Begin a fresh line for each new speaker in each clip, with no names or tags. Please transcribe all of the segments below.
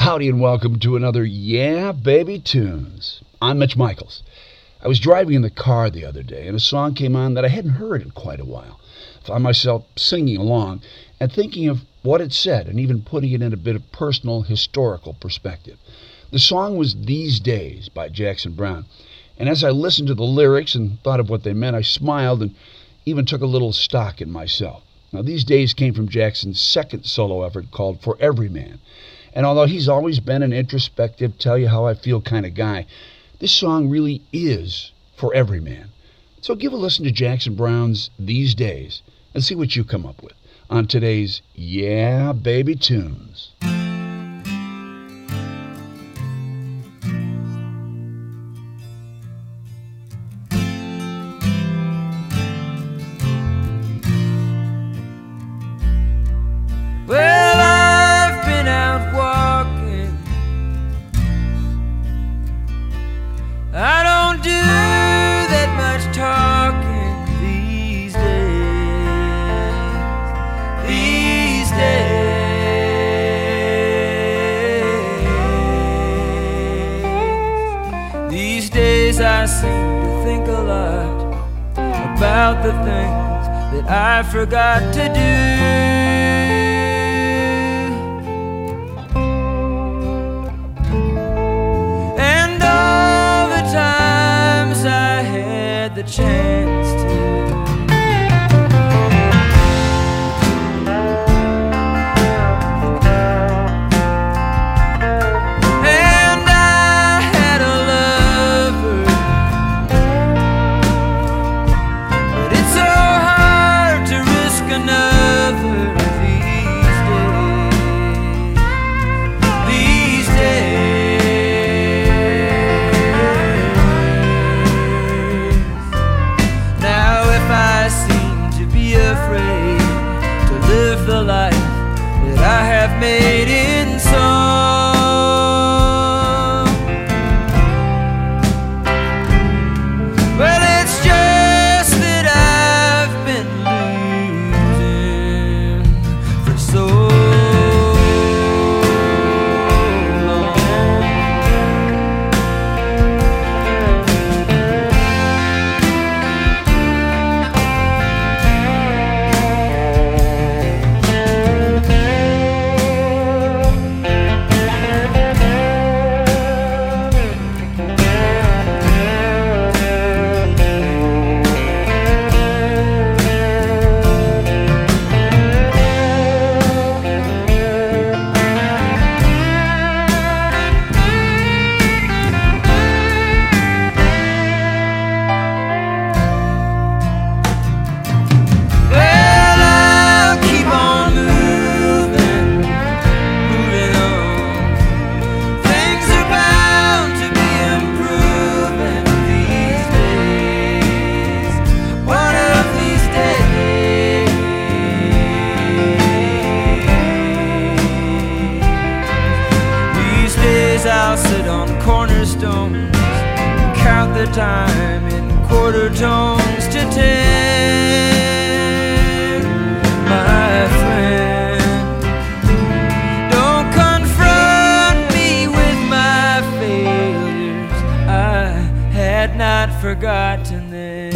Howdy and welcome to another Yeah Baby Tunes. I'm Mitch Michaels. I was driving in the car the other day and a song came on that I hadn't heard in quite a while. I found myself singing along and thinking of what it said and even putting it in a bit of personal historical perspective. The song was These Days by Jackson Browne, and as I listened to the lyrics and thought of what they meant, I smiled and even took a little stock in myself. Now, These Days came from Jackson's second solo effort called For Every Man. And although he's always been an introspective, tell you how I feel kind of guy, this song really is for every man. So give a listen to Jackson Browne's These Days and see what you come up with on today's Yeah Baby Tunes.
I don't do that much talking these days. These days I seem to think a lot about the things that I forgot to do. The chance to and I had a lover, but it's so hard to risk another these days. Afraid to live the life that I have made in song. Well, it's just that I've been losing for so I'll sit on cornerstones, count the time in quarter tones to 10. My friend, don't confront me with my failures. I had not forgotten them.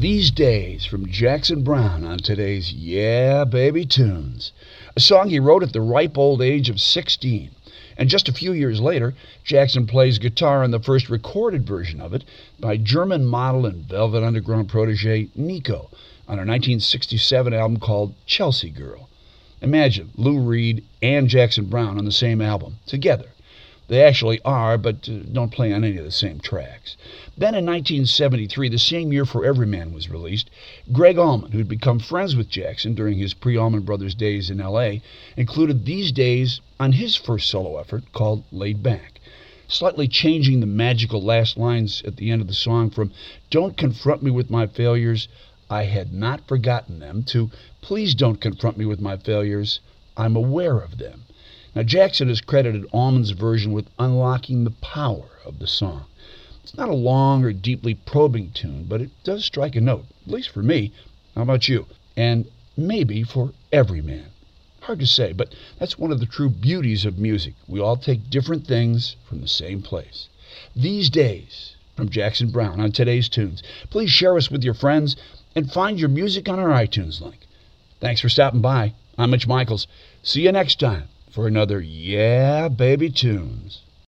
These Days from Jackson Browne on today's Yeah Baby Tunes, a song he wrote at the ripe old age of 16. And just a few years later, Jackson plays guitar on the first recorded version of it by German model and Velvet Underground protege Nico on her 1967 album called Chelsea Girl. Imagine Lou Reed and Jackson Browne on the same album, together. They actually are, but don't play on any of the same tracks. Then in 1973, the same year For Everyman was released, Gregg Allman, who'd become friends with Jackson during his pre-Allman Brothers days in L.A., included These Days on his first solo effort called Laid Back, slightly changing the magical last lines at the end of the song from "Don't confront me with my failures, I had not forgotten them," to "Please don't confront me with my failures, I'm aware of them." Now, Jackson has credited Allman's version with unlocking the power of the song. It's not a long or deeply probing tune, but it does strike a note, at least for me. How about you? And maybe for every man. Hard to say, but that's one of the true beauties of music. We all take different things from the same place. These Days from Jackson Browne on today's tunes. Please share us with your friends and find your music on our iTunes link. Thanks for stopping by. I'm Mitch Michaels. See you next time for another Yeah Baby Tunes.